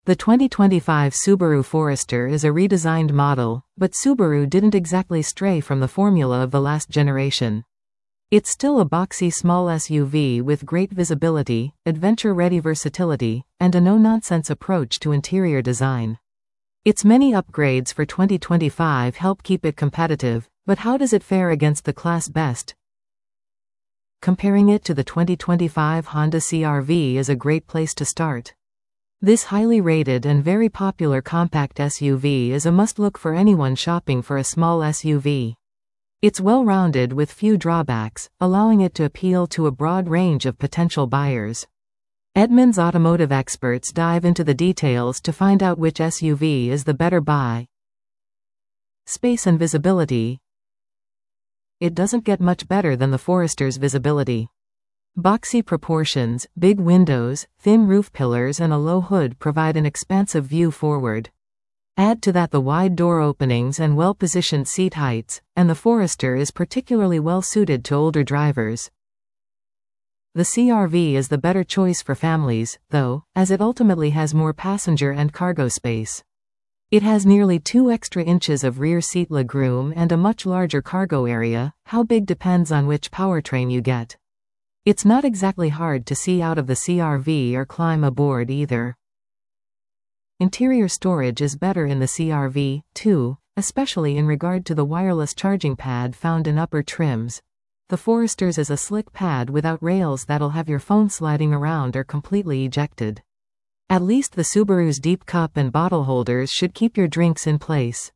The 2025 Subaru Forester is a redesigned model, but Subaru didn't exactly stray from the formula of the last generation. It's still a boxy small SUV with great visibility, adventure-ready versatility, and a no-nonsense approach to interior design. Its many upgrades for 2025 help keep it competitive, but how does it fare against the class best? Comparing it to the 2025 Honda CR-V is a great place to start. This highly rated and very popular compact SUV is a must-look for anyone shopping for a small SUV. It's well-rounded with few drawbacks, allowing it to appeal to a broad range of potential buyers. Edmunds automotive experts dive into the details to find out which SUV is the better buy. Space and visibility. It doesn't get much better than the Forester's visibility. Boxy proportions, big windows, thin roof pillars and a low hood provide an expansive view forward. Add to that the wide door openings and well-positioned seat heights, and the Forester is particularly well-suited to older drivers. The CR-V is the better choice for families, though, as it ultimately has more passenger and cargo space. It has nearly 2 extra inches of rear seat legroom and a much larger cargo area. How big depends on which powertrain you get. It's not exactly hard to see out of the CR-V or climb aboard either. Interior storage is better in the CR-V, too, especially in regard to the wireless charging pad found in upper trims. The Forester's is a slick pad without rails that'll have your phone sliding around or completely ejected. At least the Subaru's deep cup and bottle holders should keep your drinks in place.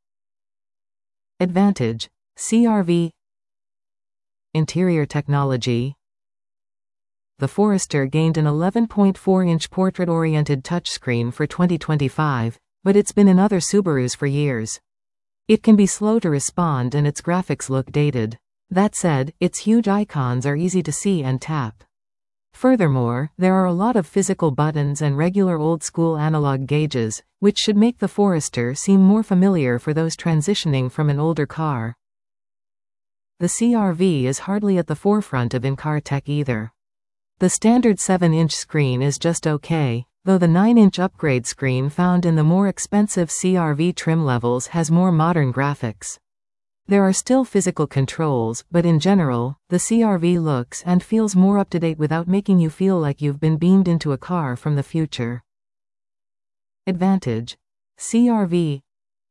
Advantage: CR-V. Interior technology. The Forester gained an 11.4-inch portrait-oriented touchscreen for 2025, but it's been in other Subarus for years. It can be slow to respond and its graphics look dated. That said, its huge icons are easy to see and tap. Furthermore, there are a lot of physical buttons and regular old-school analog gauges, which should make the Forester seem more familiar for those transitioning from an older car. The CR-V is hardly at the forefront of in-car tech either. The standard 7-inch screen is just okay, though the 9-inch upgrade screen found in the more expensive CR-V trim levels has more modern graphics. There are still physical controls, but in general, the CR-V looks and feels more up-to-date without making you feel like you've been beamed into a car from the future. Advantage: CR-V.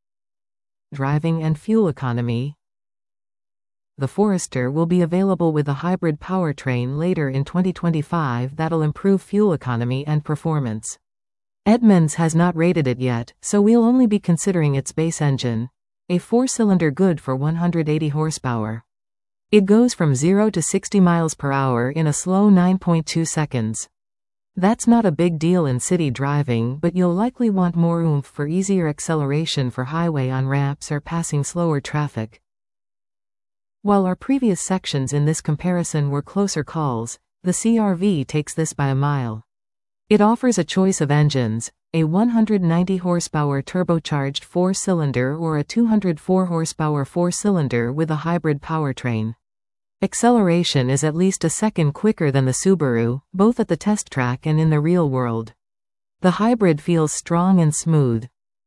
Driving and fuel economy. The Forester will be available with a hybrid powertrain later in 2025 that'll improve fuel economy and performance. Edmunds has not rated it yet, so we'll only be considering its base engine, a 4-cylinder good for 180 horsepower. It goes from 0 to 60 miles per hour in a slow 9.2 seconds. That's not a big deal in city driving, but you'll likely want more oomph for easier acceleration for highway on-ramps or passing slower traffic. While our previous sections in this comparison were closer calls, the CR-V takes this by a mile. It offers a choice of engines, a 190 horsepower turbocharged 4-cylinder or a 204 horsepower 4-cylinder with a hybrid powertrain. Acceleration is at least a second quicker than the Subaru, both at the test track and in the real world. The hybrid feels strong and smooth.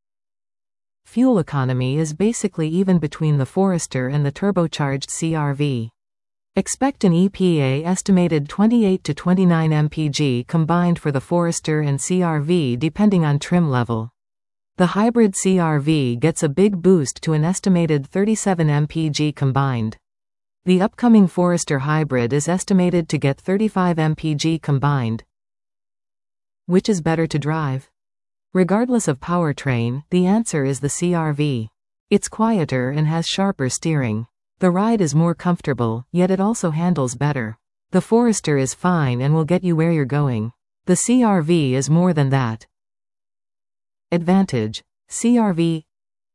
Fuel economy is basically even between the Forester and the turbocharged CR-V. Expect an EPA estimated 28 to 29 mpg combined for the Forester and CR-V depending on trim level. The hybrid CR-V gets a big boost to an estimated 37 mpg combined. The upcoming Forester hybrid is estimated to get 35 mpg combined. Which is better to drive? Regardless of powertrain, the answer is the CR-V. It's quieter and has sharper steering. The ride is more comfortable, yet it also handles better. The Forester is fine and will get you where you're going. The CR-V is more than that. Advantage: CR-V.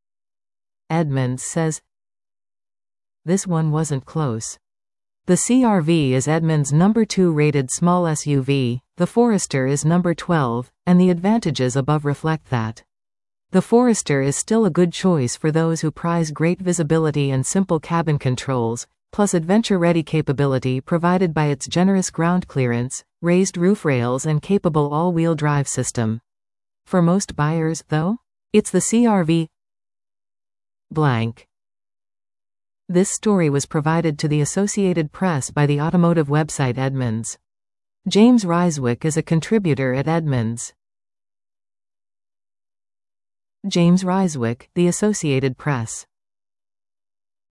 Edmunds says this one wasn't close. The CR-V is Edmunds' number 2 rated small SUV, the Forester is number 12, and the advantages above reflect that. The Forester is still a good choice for those who prize great visibility and simple cabin controls, plus adventure-ready capability provided by its generous ground clearance, raised roof rails and capable all-wheel drive system. For most buyers, though? It's the CR-V blank. This story was provided to the Associated Press by the automotive website Edmunds. James Ryswick is a contributor at Edmunds. James Ryswick, The Associated Press.